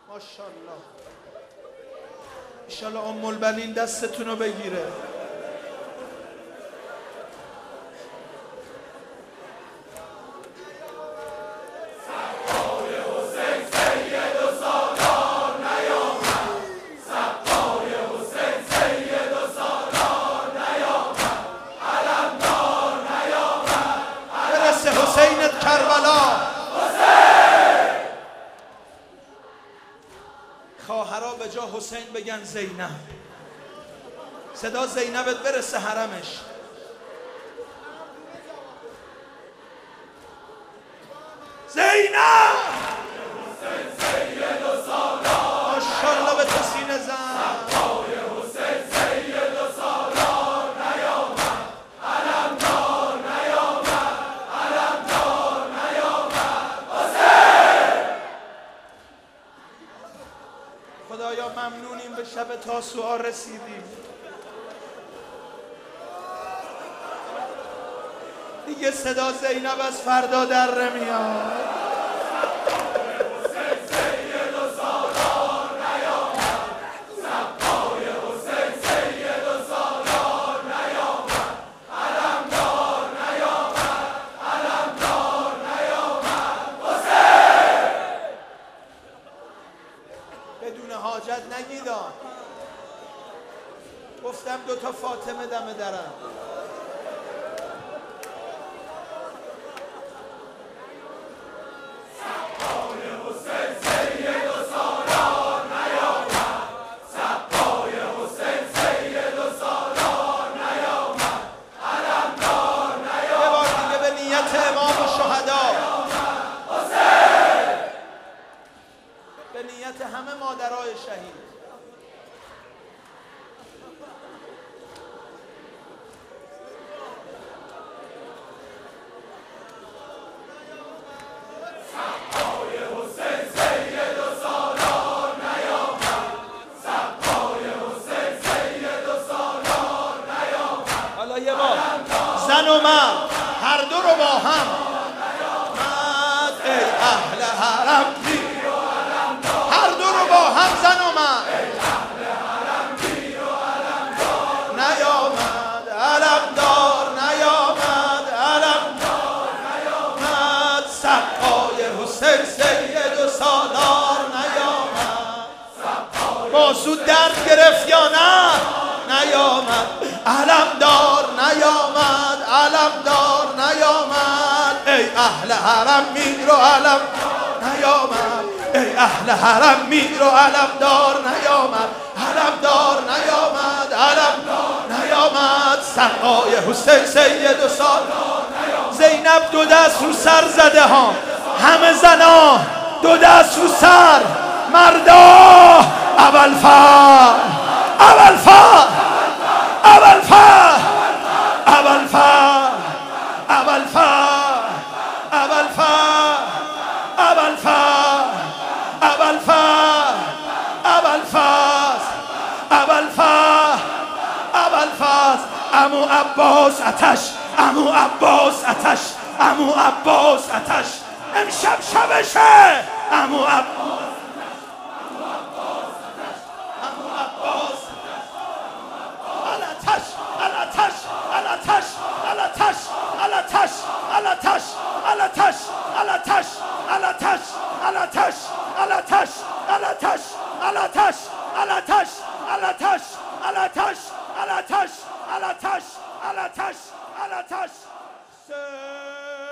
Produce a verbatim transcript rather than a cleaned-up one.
ماشاءالله. انشالله ام البنین دستتون رو بگیره. خواهرها به جا حسین بگن زینب. صدا زینبت برسه حرمش. زینب ماشاءالله به تو سینه زن. خدایا ممنونیم به شب تاسوعا رسیدیم. دیگه صدا زینب از فردا در نمیاد. بدون حاجت نگیدان. گفتم دوتا فاطمه دم درم. به نیت همه مادرای شهید. صفای حسین سید و سالار نیامد. صفای حسین سید و سالار نیامد. حالا یه بار زن و مرد هر دو رو با هم. ای اهل حرم هر دو رو با هم زن و مرد. نیامد علمدار نیامد علمدار نیامد. صفای حسین سید و سالار نیامد. بازو درد گرفت یا نه؟ نیامد علمدار نیامد علمدار نیامد. ای اهل حرم میر و علم نیامد. ای اهل حرم میر و علمدار نیامد. علمدار نیامد علمدار نیامد. صفای حسین سید و سالار نیامد. زینب دو دست رو سر زده ها. همه زنا دو دست رو سر. مردا ابوالفضل ابوالفضل ابوالفضل ابوالفضل ابوالفضل ابوالفضل ابوالفضل ابوالفضل ابوالفضل ابوالفضل ابوالفضل عمو عباس آتش عمو عباس آتش عمو عباس آتش امشب شبشه. عمو عباس علاتش علاتش علاتش علاتش علاتش علاتش علاتش علاتش علاتش علاتش علاتش علاتش علاتش علاتش علاتش علاتش علاتش علاتش علاتش.